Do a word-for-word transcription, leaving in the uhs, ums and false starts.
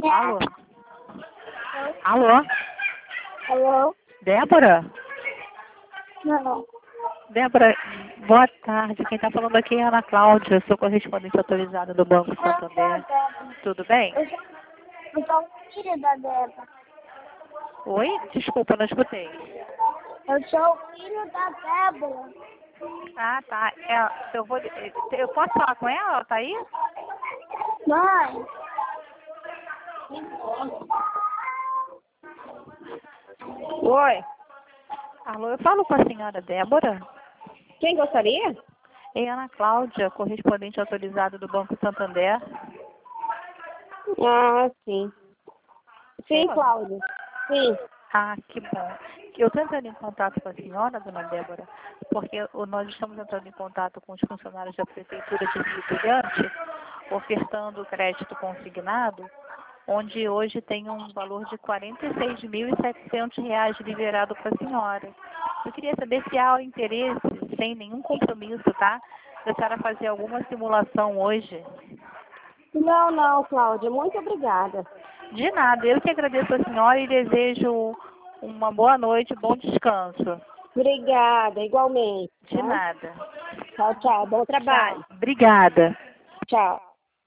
Alô? Alô? Alô? Débora? Não. Débora, boa tarde. Quem está falando aqui é a Ana Cláudia. Eu sou correspondente autorizada do Banco Eu sou a Santander. Débora. Tudo bem? Eu sou, eu sou filha da Débora. Oi? Desculpa, não escutei. Eu sou o filho da Débora. Ah, tá. É, eu, vou, eu posso falar com ela? Ela tá aí? Mãe. Oi, Alô, eu falo com a senhora Débora? quem gostaria? É a Ana Cláudia, correspondente autorizada do Banco Santander. Ah, sim. Sim, Ela? Cláudia. Sim. Ah, que bom. Eu estou entrando em contato com a senhora, dona Débora, porque o- nós estamos entrando em contato com os funcionários da Prefeitura de Rio Brilhante, ofertando crédito consignado, onde hoje tem um valor de quarenta e seis mil e setecentos reais liberado para a senhora. Eu queria saber se há interesse, sem nenhum compromisso, tá? Da senhora fazer alguma simulação hoje. Não, não, Cláudia. Muito obrigada. De nada, eu que agradeço a senhora e desejo uma boa noite, bom descanso. Obrigada, igualmente. De Tá? nada. Tchau, tchau. Bom trabalho. Obrigada. Tchau.